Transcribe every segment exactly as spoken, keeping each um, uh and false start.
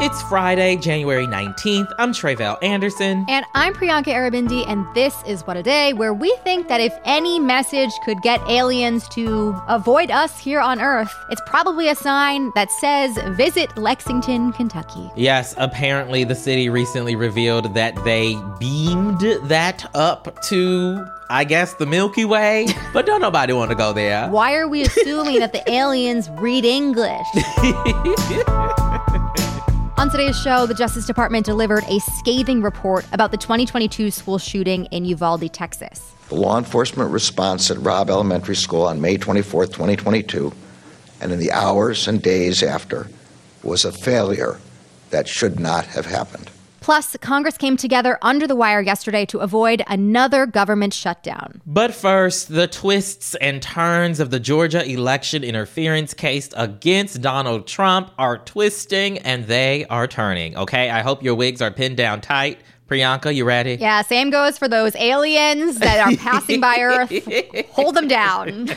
It's Friday, January nineteenth. I'm Tre'vell Anderson. And I'm Priyanka Aribindi, and this is What a Day, where we think that if any message could get aliens to avoid us here on Earth, it's probably a sign that says, visit Lexington, Kentucky. Yes, apparently the city recently revealed that they beamed that up to, I guess, the Milky Way, but don't nobody want to go there. Why are we assuming that the aliens read English? On today's show, the Justice Department delivered a scathing report about the twenty twenty-two school shooting in Uvalde, Texas. The law enforcement response at Robb Elementary School on May twenty-fourth, twenty twenty-two, and in the hours and days after, was a failure that should not have happened. Plus, Congress came together under the wire yesterday to avoid another government shutdown. But first, the twists and turns of the Georgia election interference case against Donald Trump are twisting and they are turning, okay? I hope your wigs are pinned down tight. Priyanka, you ready? Yeah, same goes for those aliens that are passing by Earth. Hold them down.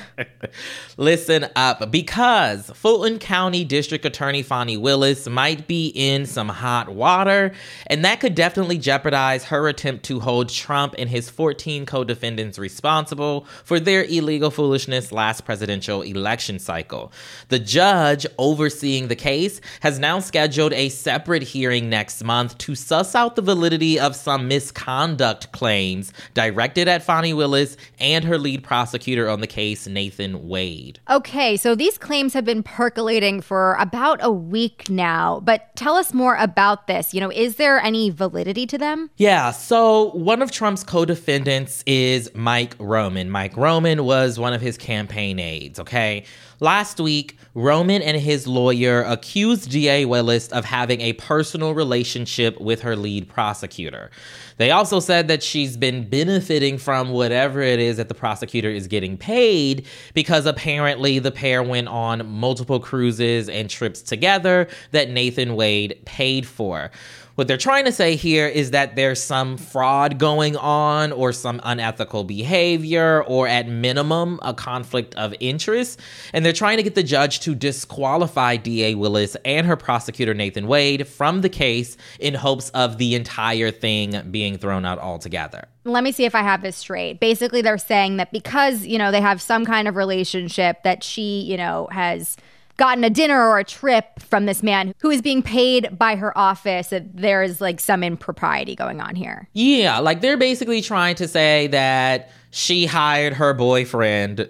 Listen up, because Fulton County District Attorney Fani Willis might be in some hot water, and that could definitely jeopardize her attempt to hold Trump and his fourteen co-defendants responsible for their illegal foolishness last presidential election cycle. The judge overseeing the case has now scheduled a separate hearing next month to suss out the validity of some misconduct claims directed at Fani Willis and her lead prosecutor on the case, Nathan Wade. Okay, so these claims have been percolating for about a week now, but tell us more about this. You know, is there any validity to them? Yeah, so one of Trump's co-defendants is Mike Roman. Mike Roman was one of his campaign aides, okay? Last week, Roman and his lawyer accused D A Willis of having a personal relationship with her lead prosecutor. They also said that she's been benefiting from whatever it is that the prosecutor is getting paid because apparently the pair went on multiple cruises and trips together that Nathan Wade paid for. What they're trying to say here is that there's some fraud going on or some unethical behavior or at minimum a conflict of interest. And they're trying to get the judge to disqualify D A Willis and her prosecutor Nathan Wade from the case in hopes of the entire thing being thrown out altogether. Let me see if I have this straight. Basically, they're saying that because, you know, they have some kind of relationship that she, you know, has gotten a dinner or a trip from this man who is being paid by her office, that there's like some impropriety going on here. Yeah, like they're basically trying to say that she hired her boyfriend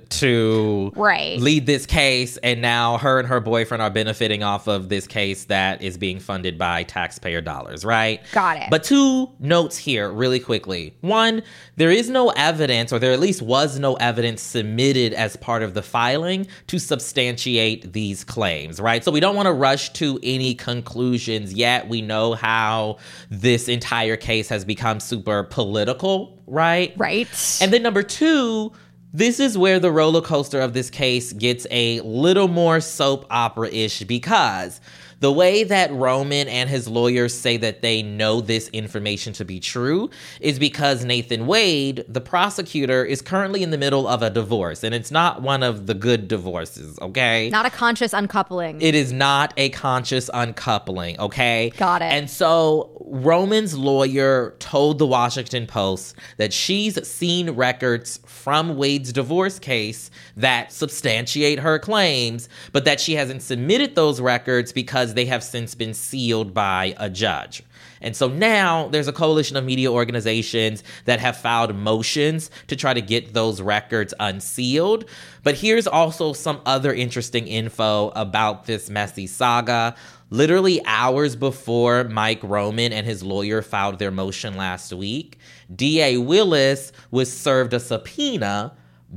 to right. lead this case, and now her and her boyfriend are benefiting off of this case that is being funded by taxpayer dollars, right? Got it. But two notes here really quickly. One, there is no evidence, or there at least was no evidence submitted as part of the filing to substantiate these claims, right? So we don't want to rush to any conclusions yet. We know how this entire case has become super political, right? Right. And then number two, this is where the roller coaster of this case gets a little more soap opera-ish, because the way that Roman and his lawyers say that they know this information to be true is because Nathan Wade, the prosecutor, is currently in the middle of a divorce. And it's not one of the good divorces, okay? Not a conscious uncoupling. It is not a conscious uncoupling, okay? Got it. And so Roman's lawyer told the Washington Post that she's seen records from Wade's divorce case that substantiate her claims, but that she hasn't submitted those records because they have since been sealed by a judge. And so now there's a coalition of media organizations that have filed motions to try to get those records unsealed. But here's also some other interesting info about this messy saga. Literally hours before Mike Roman and his lawyer filed their motion last week, D A Willis was served a subpoena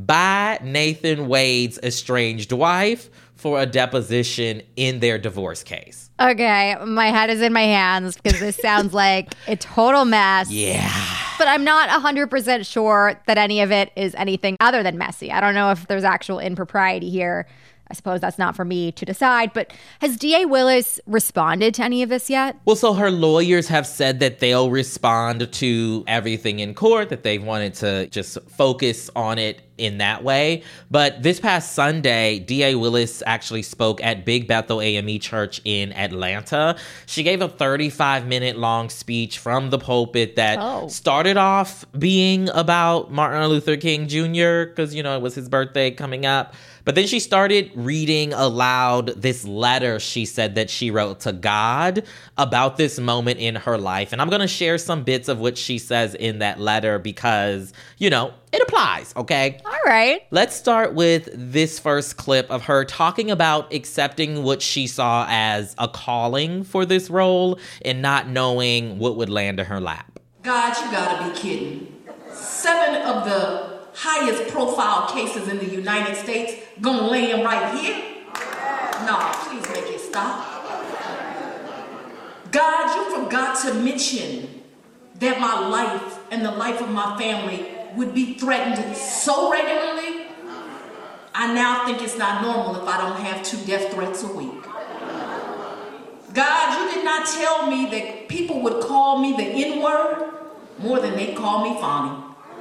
by Nathan Wade's estranged wife for a deposition in their divorce case. Okay, my head is in my hands because this sounds like a total mess. Yeah. But I'm not one hundred percent sure that any of it is anything other than messy. I don't know if there's actual impropriety here. I suppose that's not for me to decide, but has D A Willis responded to any of this yet? Well, so her lawyers have said that they'll respond to everything in court, that they wanted to just focus on it in that way. But this past Sunday, D A Willis actually spoke at Big Bethel A M E Church in Atlanta. She gave a thirty-five minute long speech from the pulpit that oh. started off being about Martin Luther King Junior because, you know, it was his birthday coming up. But then she started reading aloud this letter she said that she wrote to God about this moment in her life. And I'm going to share some bits of what she says in that letter because, you know, it applies, okay? All right. Let's start with this first clip of her talking about accepting what she saw as a calling for this role and not knowing what would land in her lap. God, you gotta be kidding. Seven of the highest profile cases in the United States gonna land right here? No, please make it stop. God, you forgot to mention that my life and the life of my family would be threatened so regularly, I now think it's not normal if I don't have two death threats a week. God, you did not tell me that people would call me the N-word more than they call me Fonnie.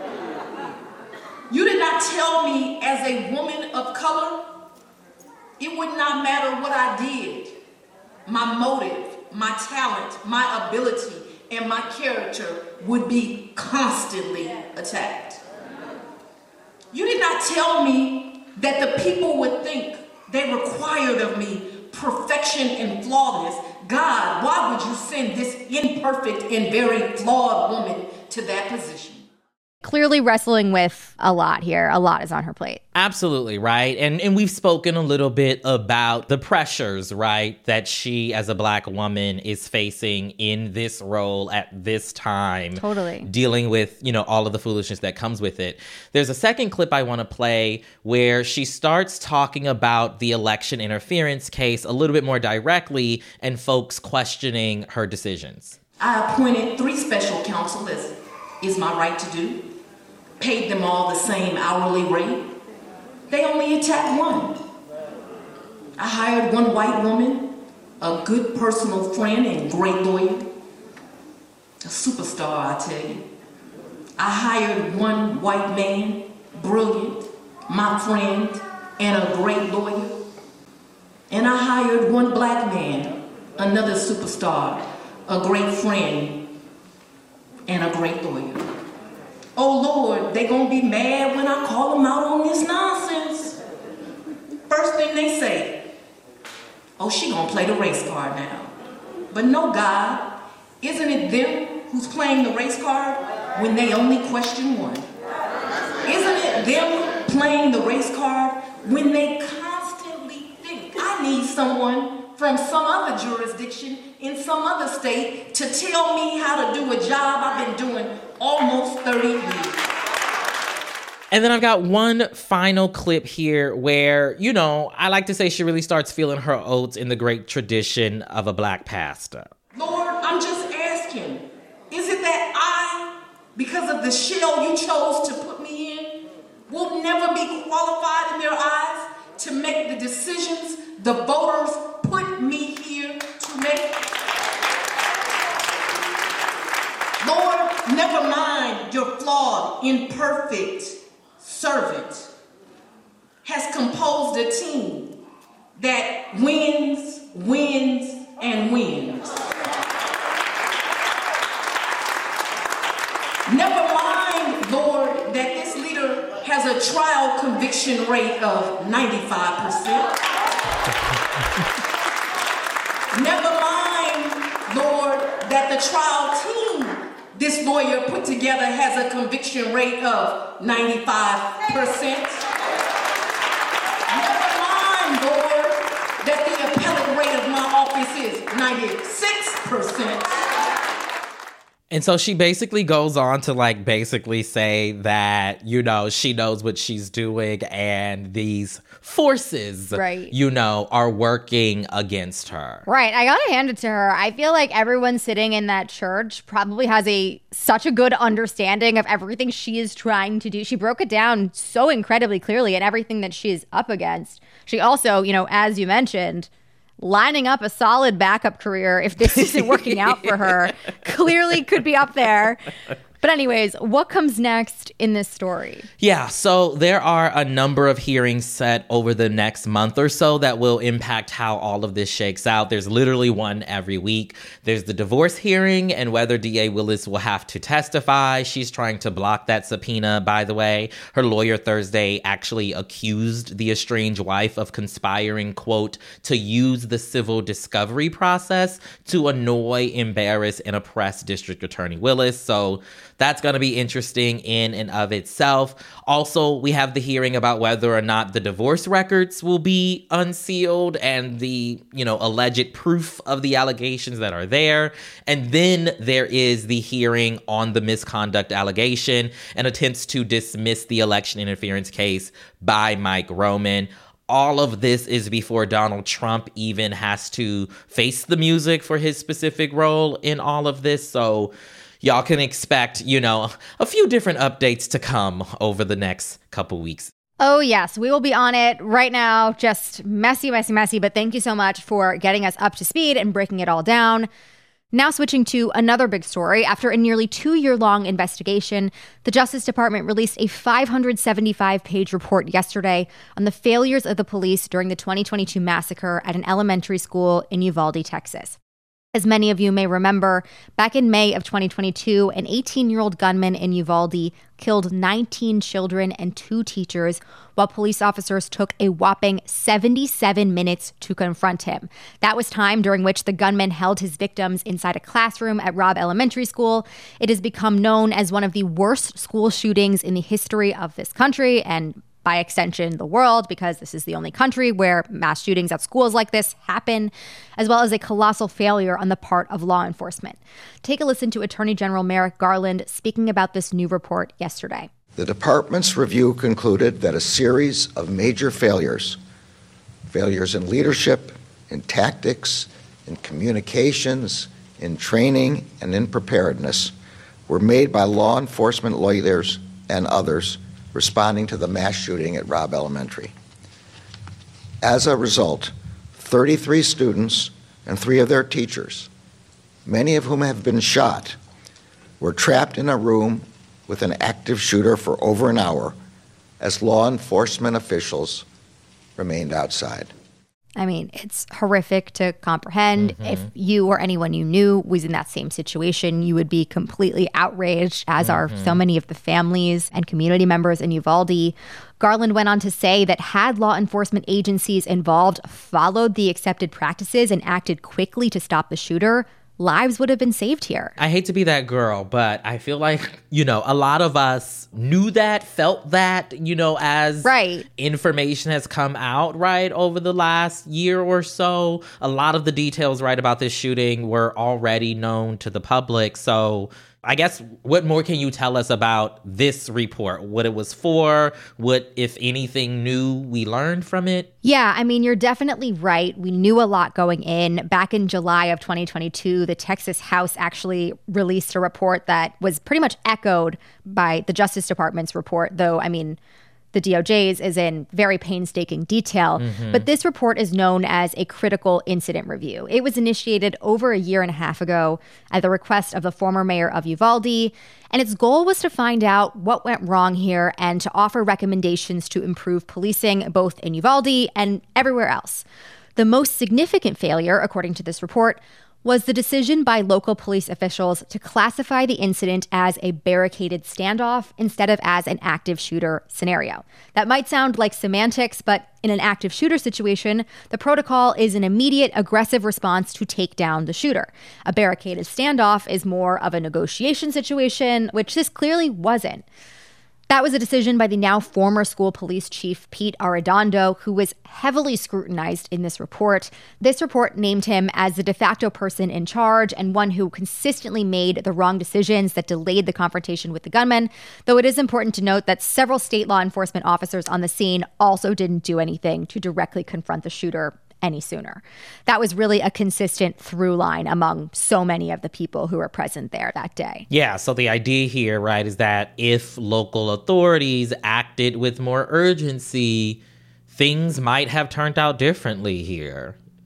You did not tell me as a woman of color, it would not matter what I did. My motive, my talent, my ability, and my character would be constantly attacked. You did not tell me that the people would think they required of me perfection and flawless. God, why would you send this imperfect and very flawed woman to that position? Clearly wrestling with a lot here. A lot is on her plate. Absolutely, right? And and we've spoken a little bit about the pressures, right, that she as a Black woman is facing in this role at this time. Totally. Dealing with, you know, all of the foolishness that comes with it. There's a second clip I want to play where she starts talking about the election interference case a little bit more directly and folks questioning her decisions. I appointed three special counsel, as is my right to do. Paid them all the same hourly rate. They only attacked one. I hired one white woman, a good personal friend and great lawyer. A superstar, I tell you. I hired one white man, brilliant, my friend, and a great lawyer. And I hired one Black man, another superstar, a great friend, and a great lawyer. Oh Lord, they gonna be mad when I call them out on this nonsense. First thing they say, oh, she gonna play the race card now. But no, God, isn't it them who's playing the race card when they only question one? Isn't it them playing the race card when they constantly think, I need someone from some other jurisdiction in some other state to tell me how to do a job I've been doing almost thirty years. And then I've got one final clip here where, you know, I like to say she really starts feeling her oats in the great tradition of a Black pastor. Lord, I'm just asking, is it that I, because of the shell you chose to put me in, will never be qualified in their eyes to make the decisions the voters put me here to make? Lord, never mind your flawed, imperfect servant has composed a team that wins, wins, and wins. Never mind, Lord, that this leader has a trial conviction rate of ninety-five percent. Never mind, Lord, that the trial team this lawyer put together has a conviction rate of ninety-five percent. Never mind, Lord, that the appellate rate of my office is ninety-six percent. And so she basically goes on to like basically say that, you know, she knows what she's doing and these forces, right, you know, are working against her. Right. I gotta hand it to her. I feel like everyone sitting in that church probably has a such a good understanding of everything she is trying to do. She broke it down so incredibly clearly and everything that she is up against. She also, you know, as you mentioned, lining up a solid backup career if this isn't working out for her. Clearly could be up there. But anyways, what comes next in this story? Yeah, so there are a number of hearings set over the next month or so that will impact how all of this shakes out. There's literally one every week. There's the divorce hearing and whether D A Willis will have to testify. She's trying to block that subpoena, by the way. Her lawyer Thursday actually accused the estranged wife of conspiring, quote, to use the civil discovery process to annoy, embarrass, and oppress District Attorney Willis. So that's going to be interesting in and of itself. Also, we have the hearing about whether or not the divorce records will be unsealed and the, you know, alleged proof of the allegations that are there. And then there is the hearing on the misconduct allegation and attempts to dismiss the election interference case by Mike Roman. All of this is before Donald Trump even has to face the music for his specific role in all of this. So y'all can expect, you know, a few different updates to come over the next couple weeks. Oh, yes. We will be on it right now. Just messy, messy, messy. But thank you so much for getting us up to speed and breaking it all down. Now switching to another big story. After a nearly two-year-long investigation, the Justice Department released a five hundred seventy-five page report yesterday on the failures of the police during the twenty twenty-two massacre at an elementary school in Uvalde, Texas. As many of you may remember, back in May of twenty twenty-two, an eighteen-year-old gunman in Uvalde killed nineteen children and two teachers while police officers took a whopping seventy-seven minutes to confront him. That was time during which the gunman held his victims inside a classroom at Robb Elementary School. It has become known as one of the worst school shootings in the history of this country and by extension, the world, because this is the only country where mass shootings at schools like this happen, as well as a colossal failure on the part of law enforcement. Take a listen to Attorney General Merrick Garland speaking about this new report yesterday. The department's review concluded that a series of major failures, failures in leadership, in tactics, in communications, in training, and in preparedness, were made by law enforcement leaders and others responding to the mass shooting at Robb Elementary. As a result, thirty-three students and three of their teachers, many of whom have been shot, were trapped in a room with an active shooter for over an hour as law enforcement officials remained outside. I mean, it's horrific to comprehend. Mm-hmm. If you or anyone you knew was in that same situation, you would be completely outraged, as mm-hmm. are so many of the families and community members in Uvalde. Garland went on to say that had law enforcement agencies involved followed the accepted practices and acted quickly to stop the shooter, lives would have been saved here. I hate to be that girl, but I feel like, you know, a lot of us knew that, felt that, you know, as right. information has come out, right, over the last year or so. A lot of the details, right, about this shooting were already known to the public. So I guess what more can you tell us about this report? What it was for? What, if anything, new we learned from it? Yeah, I mean, you're definitely right. We knew a lot going in. Back in July of twenty twenty-two, the Texas House actually released a report that was pretty much echoed by the Justice Department's report, though, I mean, the D O J's is in very painstaking detail. Mm-hmm. But this report is known as a critical incident review. It was initiated over a year and a half ago at the request of the former mayor of Uvalde. And its goal was to find out what went wrong here and to offer recommendations to improve policing both in Uvalde and everywhere else. The most significant failure, according to this report, was the decision by local police officials to classify the incident as a barricaded standoff instead of as an active shooter scenario. That might sound like semantics, but in an active shooter situation, the protocol is an immediate aggressive response to take down the shooter. A barricaded standoff is more of a negotiation situation, which this clearly wasn't. That was a decision by the now former school police chief, Pete Arredondo, who was heavily scrutinized in this report. This report named him as the de facto person in charge and one who consistently made the wrong decisions that delayed the confrontation with the gunman, though it is important to note that several state law enforcement officers on the scene also didn't do anything to directly confront the shooter any sooner. That was really a consistent through line among so many of the people who were present there that day. Yeah, so the idea here, right, is that if local authorities acted with more urgency, things might have turned out differently here.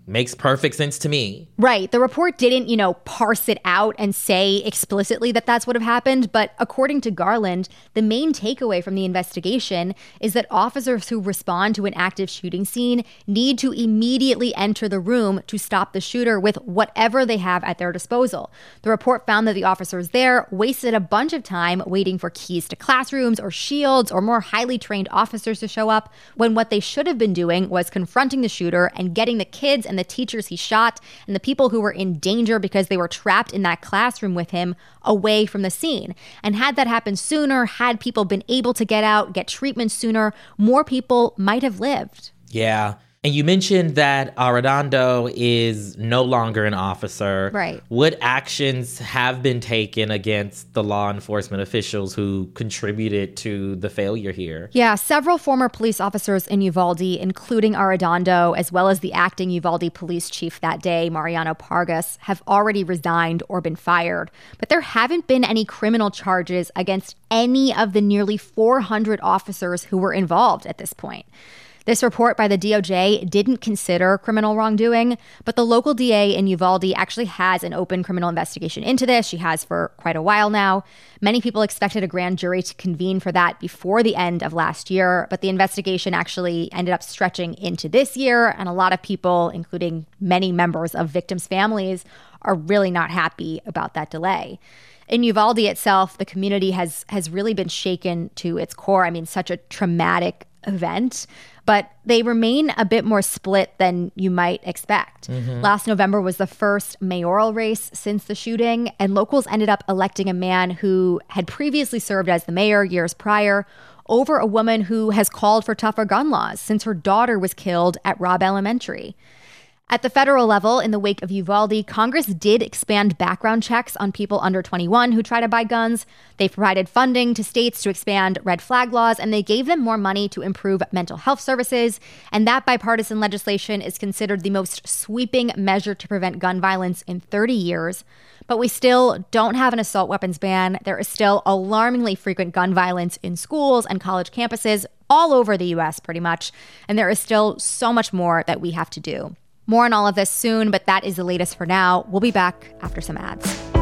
Makes perfect sense to me. Right. The report didn't, you know, parse it out and say explicitly that that's what have happened. But according to Garland, the main takeaway from the investigation is that officers who respond to an active shooting scene need to immediately enter the room to stop the shooter with whatever they have at their disposal. The report found that the officers there wasted a bunch of time waiting for keys to classrooms or shields or more highly trained officers to show up, when what they should have been doing was confronting the shooter and getting the kids and the teachers he shot and the people who were in danger because they were trapped in that classroom with him away from the scene. And had that happened sooner, had people been able to get out, get treatment sooner, more people might have lived. Yeah. And you mentioned that Arredondo is no longer an officer. Right. What actions have been taken against the law enforcement officials who contributed to the failure here? Yeah, several former police officers in Uvalde, including Arredondo, as well as the acting Uvalde police chief that day, Mariano Pargas, have already resigned or been fired. But there haven't been any criminal charges against any of the nearly four hundred officers who were involved at this point. This report by the D O J didn't consider criminal wrongdoing, but the local D A in Uvalde actually has an open criminal investigation into this. She has for quite a while now. Many people expected a grand jury to convene for that before the end of last year, but the investigation actually ended up stretching into this year, and a lot of people, including many members of victims' families, are really not happy about that delay. In Uvalde itself, the community has has really been shaken to its core. I mean, such a traumatic event, but they remain a bit more split than you might expect. Mm-hmm. Last November was the first mayoral race since the shooting, and locals ended up electing a man who had previously served as the mayor years prior over a woman who has called for tougher gun laws since her daughter was killed at Robb Elementary. At the federal level, in the wake of Uvalde, Congress did expand background checks on people under twenty-one who try to buy guns. They provided funding to states to expand red flag laws, and they gave them more money to improve mental health services. And that bipartisan legislation is considered the most sweeping measure to prevent gun violence in thirty years. But we still don't have an assault weapons ban. There is still alarmingly frequent gun violence in schools and college campuses all over the U S pretty much. And there is still so much more that we have to do. More on all of this soon, but that is the latest for now. We'll be back after some ads.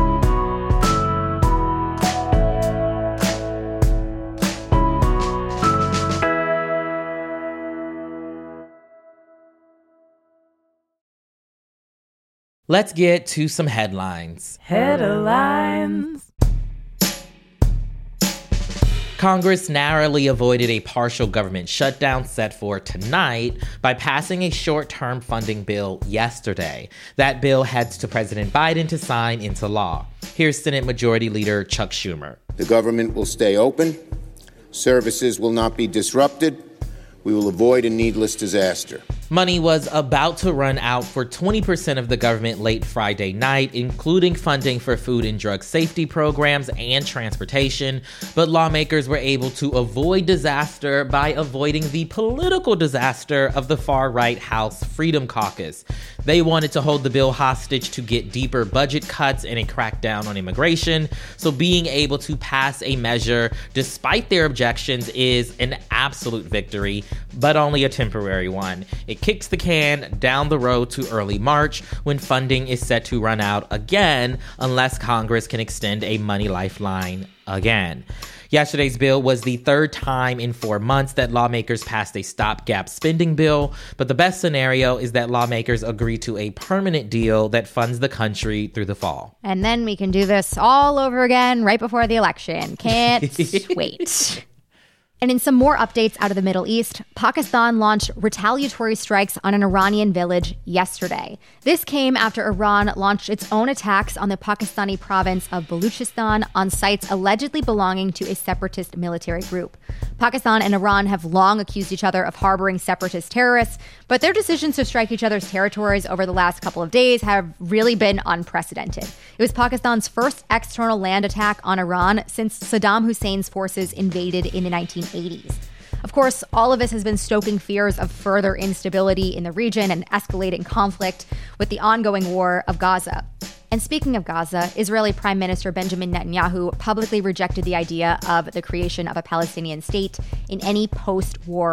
Let's get to some headlines. Headlines. Congress narrowly avoided a partial government shutdown set for tonight by passing a short-term funding bill yesterday. That bill heads to President Biden to sign into law. Here's Senate Majority Leader Chuck Schumer. The government will stay open. Services will not be disrupted. We will avoid a needless disaster. Money was about to run out for twenty percent of the government late Friday night, including funding for food and drug safety programs and transportation. But lawmakers were able to avoid disaster by avoiding the political disaster of the far-right House Freedom Caucus. They wanted to hold the bill hostage to get deeper budget cuts and a crackdown on immigration. So being able to pass a measure despite their objections is an absolute victory, but only a temporary one. It kicks the can down the road to early March, when funding is set to run out again unless Congress can extend a money lifeline again. Yesterday's bill was the third time in four months that lawmakers passed a stopgap spending bill, but the best scenario is that lawmakers agree to a permanent deal that funds the country through the fall. And then we can do this all over again right before the election. Can't wait. And in some more updates out of the Middle East, Pakistan launched retaliatory strikes on an Iranian village yesterday. This came after Iran launched its own attacks on the Pakistani province of Baluchistan on sites allegedly belonging to a separatist military group. Pakistan and Iran have long accused each other of harboring separatist terrorists, but their decisions to strike each other's territories over the last couple of days have really been unprecedented. It was Pakistan's first external land attack on Iran since Saddam Hussein's forces invaded in the nineteen eighties. Of course, all of this has been stoking fears of further instability in the region and escalating conflict with the ongoing war of Gaza. And speaking of Gaza, Israeli Prime Minister Benjamin Netanyahu publicly rejected the idea of the creation of a Palestinian state in any post-war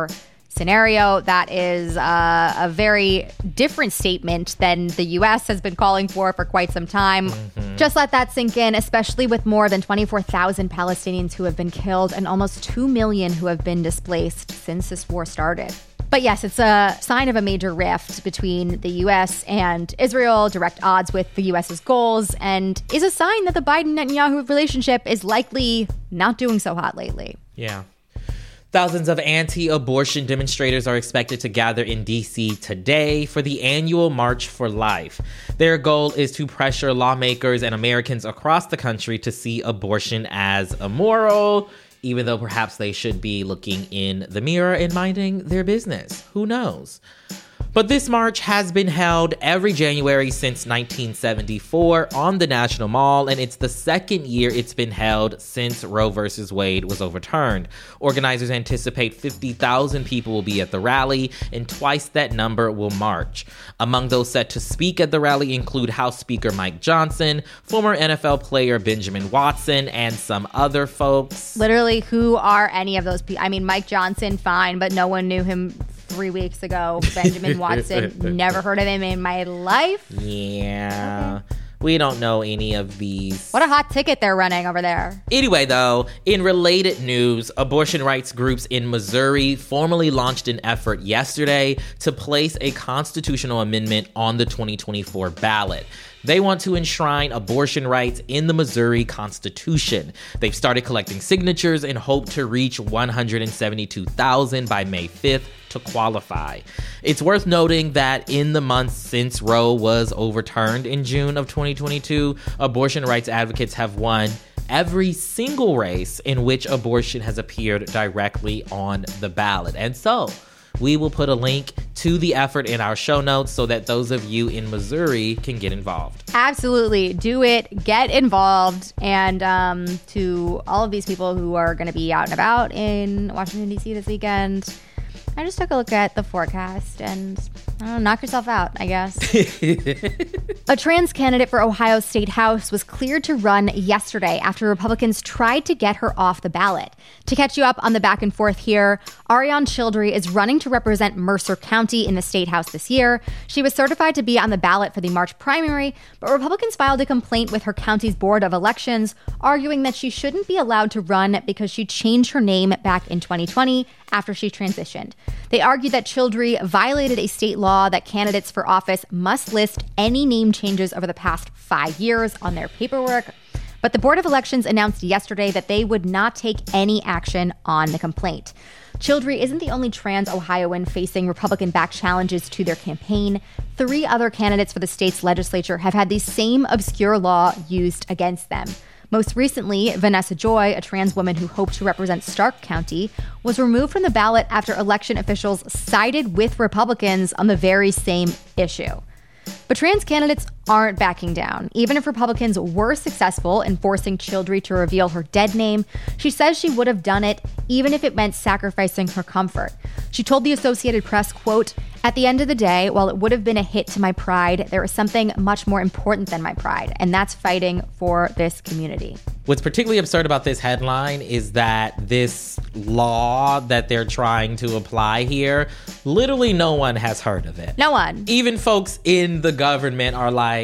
scenario. That is uh, a very different statement than the U S has been calling for for quite some time. Mm-hmm. Just let that sink in, especially with more than twenty-four thousand Palestinians who have been killed and almost two million who have been displaced since this war started. But yes, it's a sign of a major rift between the U S and Israel, direct odds with the US's goals, and is a sign that the Biden-Netanyahu relationship is likely not doing so hot lately. Yeah. Thousands of anti-abortion demonstrators are expected to gather in D C today for the annual March for Life. Their goal is to pressure lawmakers and Americans across the country to see abortion as immoral, even though perhaps they should be looking in the mirror and minding their business. Who knows? But this march has been held every January since nineteen seventy-four on the National Mall, and it's the second year it's been held since Roe versus Wade was overturned. Organizers anticipate fifty thousand people will be at the rally, and twice that number will march. Among those set to speak at the rally include House Speaker Mike Johnson, former N F L player Benjamin Watson, and some other folks. Literally, who are any of those people? I mean, Mike Johnson, fine, but no one knew him three weeks ago. Benjamin Watson, never heard of him in my life. Yeah. Okay. We don't know any of these. What a hot ticket they're running over there. Anyway, though, in related news, abortion rights groups in Missouri formally launched an effort yesterday to place a constitutional amendment on the twenty twenty-four ballot. They want to enshrine abortion rights in the Missouri Constitution. They've started collecting signatures and hope to reach one hundred seventy-two thousand by May fifth to qualify. It's worth noting that in the months since Roe was overturned in June of twenty twenty-two, abortion rights advocates have won every single race in which abortion has appeared directly on the ballot. And so, we will put a link to the effort in our show notes so that those of you in Missouri can get involved. Absolutely. Do it. Get involved. And um, to all of these people who are going to be out and about in Washington, D C this weekend, I just took a look at the forecast and, I don't know, knock yourself out, I guess. A trans candidate for Ohio State House was cleared to run yesterday after Republicans tried to get her off the ballot. To catch you up on the back and forth here, Ariane Childry is running to represent Mercer County in the State House this year. She was certified to be on the ballot for the March primary, but Republicans filed a complaint with her county's Board of Elections, arguing that she shouldn't be allowed to run because she changed her name back in twenty twenty after she transitioned. They argued that Childry violated a state law that candidates for office must list any name changes over the past five years on their paperwork. But the Board of Elections announced yesterday that they would not take any action on the complaint. Childry isn't the only trans Ohioan facing Republican-backed challenges to their campaign. Three other candidates for the state's legislature have had the same obscure law used against them. Most recently, Vanessa Joy, a trans woman who hoped to represent Stark County, was removed from the ballot after election officials sided with Republicans on the very same issue. But trans candidates aren't backing down. Even if Republicans were successful in forcing Childry to reveal her dead name, she says she would have done it even if it meant sacrificing her comfort. She told the Associated Press, quote, "At the end of the day, while it would have been a hit to my pride, there is something much more important than my pride, and that's fighting for this community." What's particularly absurd about this headline is that this law that they're trying to apply here, literally no one has heard of it. No one. Even folks in the government are like,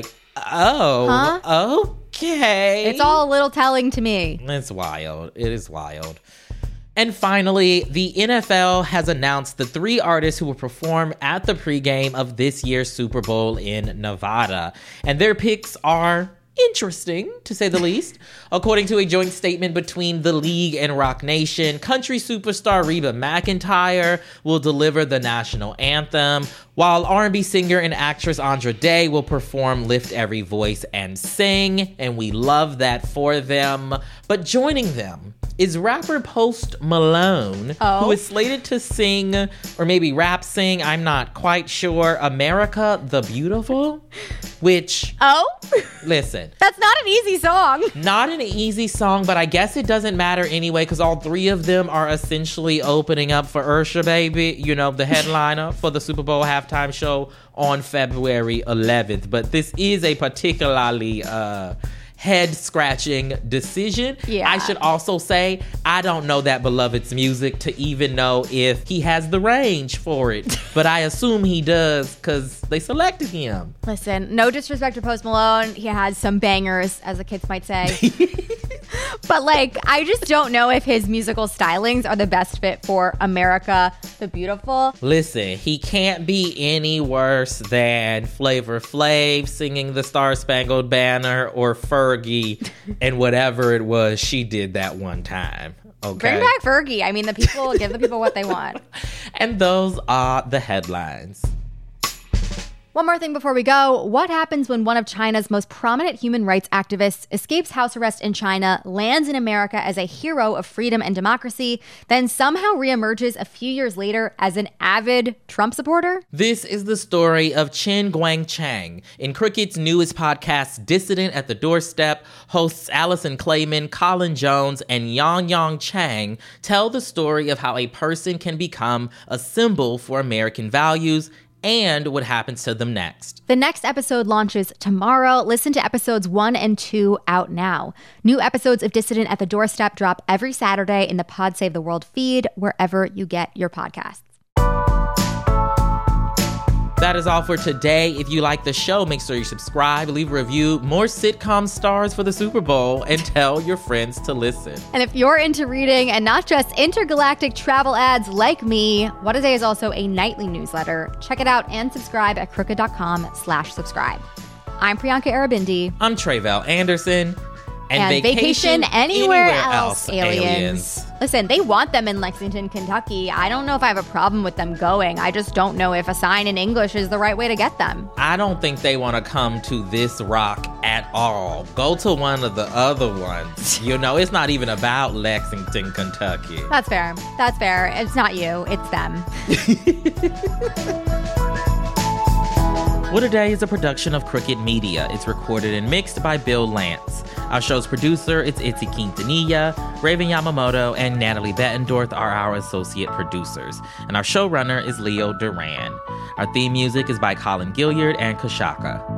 oh, huh? Okay. It's all a little telling to me. It's wild. It is wild. And finally, the N F L has announced the three artists who will perform at the pregame of this year's Super Bowl in Nevada. And their picks are interesting, to say the least. According to a joint statement between the League and Rock Nation, country superstar Reba McEntire will deliver the national anthem, while R and B singer and actress Andra Day will perform Lift Every Voice and Sing, and we love that for them. But joining them is rapper Post Malone, oh. who is slated to sing, or maybe rap sing, I'm not quite sure, America the Beautiful, which, oh, listen. That's not an easy song. Not an easy song, but I guess it doesn't matter anyway, because all three of them are essentially opening up for Usher, baby, you know, the headliner for the Super Bowl halftime show on February eleventh. But this is a particularly uh, head-scratching decision. Yeah. I should also say, I don't know that Beloved's music to even know if he has the range for it. But I assume he does because they selected him. Listen, no disrespect to Post Malone. He has some bangers, as the kids might say. But, like, I just don't know if his musical stylings are the best fit for America the Beautiful. Listen, he can't be any worse than Flavor Flav singing the Star Spangled Banner or Fergie and whatever it was she did that one time. Okay. Bring back Fergie. I mean, the people give the people what they want. And those are the headlines. One more thing before we go. What happens when one of China's most prominent human rights activists escapes house arrest in China, lands in America as a hero of freedom and democracy, then somehow reemerges a few years later as an avid Trump supporter? This is the story of Chen Guangcheng. In Crooked's newest podcast, Dissident at the Doorstep, hosts Allison Clayman, Colin Jones, and Yang Yang Chang tell the story of how a person can become a symbol for American values and what happens to them next. The next episode launches tomorrow. Listen to episodes one and two out now. New episodes of Dissident at the Doorstep drop every Saturday in the Pod Save the World feed, wherever you get your podcasts. That is all for today. If you like the show, make sure you subscribe, leave a review, more sitcom stars for the Super Bowl, and tell your friends to listen. And if you're into reading and not just intergalactic travel ads like me, What a Day is also a nightly newsletter. Check it out and subscribe at crooked.com slash subscribe. I'm Priyanka Arabindi. I'm Tre'vell Anderson. And, and vacation, vacation anywhere, anywhere else, else, aliens. aliens. Listen, they want them in Lexington, Kentucky. I don't know if I have a problem with them going. I just don't know if a sign in English is the right way to get them. I don't think they want to come to this rock at all. Go to one of the other ones. You know, it's not even about Lexington, Kentucky. That's fair. That's fair. It's not you. It's them. What a Day is a production of Crooked Media. It's recorded and mixed by Bill Lance. Our show's producer is Itzy Quintanilla. Raven Yamamoto and Natalie Bettendorf are our associate producers. And our showrunner is Leo Duran. Our theme music is by Colin Gilliard and Kashaka.